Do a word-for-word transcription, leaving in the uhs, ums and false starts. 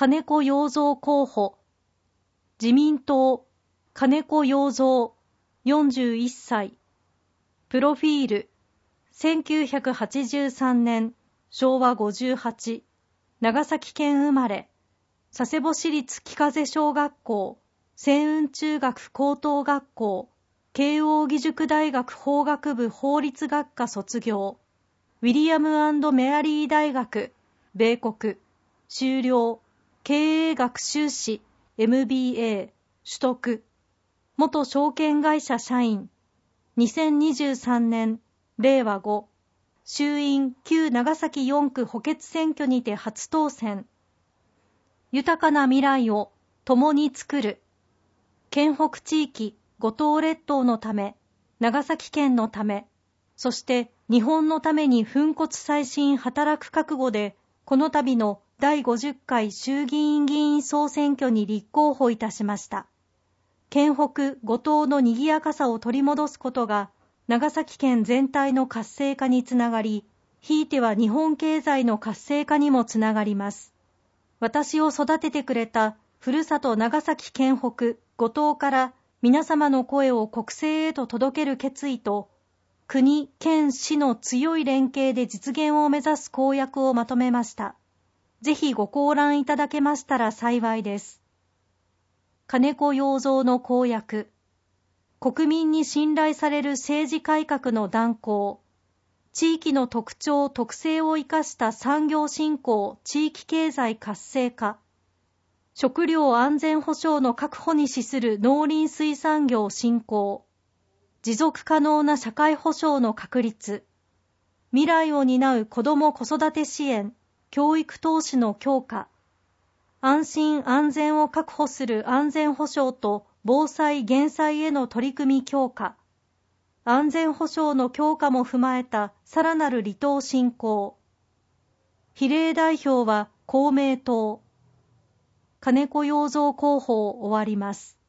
金子洋三候補。自民党、金子洋三、よんじゅういっさい。プロフィール、せんきゅうひゃくはちじゅうさんねん、しょうわごじゅうはち、長崎県生まれ、佐世保市立木風小学校、星雲中学高等学校、慶応義塾大学法学部法律学科卒業、ウィリアム&メアリー大学、米国、修了、経営学修士、エムビーエー、取得、元証券会社社員、にせんにじゅうさんねん、れいわご、衆院旧長崎よんく補欠選挙にて初当選。豊かな未来を共に作る。県北地域、五島列島のため、長崎県のため、そして日本のために粉骨砕身働く覚悟で、この度のだいごじゅっかい衆議院議員総選挙に立候補いたしました。県北五島の賑やかさを取り戻すことが、長崎県全体の活性化につながり、ひいては日本経済の活性化にもつながります。私を育ててくれたふるさと長崎県北五島から皆様の声を国政へと届ける決意と、国、県、市の強い連携で実現を目指す公約をまとめました。ぜひご考覧いただけましたら幸いです。金子洋三の公約。国民に信頼される政治改革の断行。地域の特徴・特性を生かした産業振興・地域経済活性化。食料安全保障の確保に資する農林水産業振興。持続可能な社会保障の確立。未来を担う子ども子育て支援。教育投資の強化、安心安全を確保する安全保障と防災減災への取り組み強化、安全保障の強化も踏まえたさらなる離島振興。比例代表は公明党。金子洋三候補を終わります。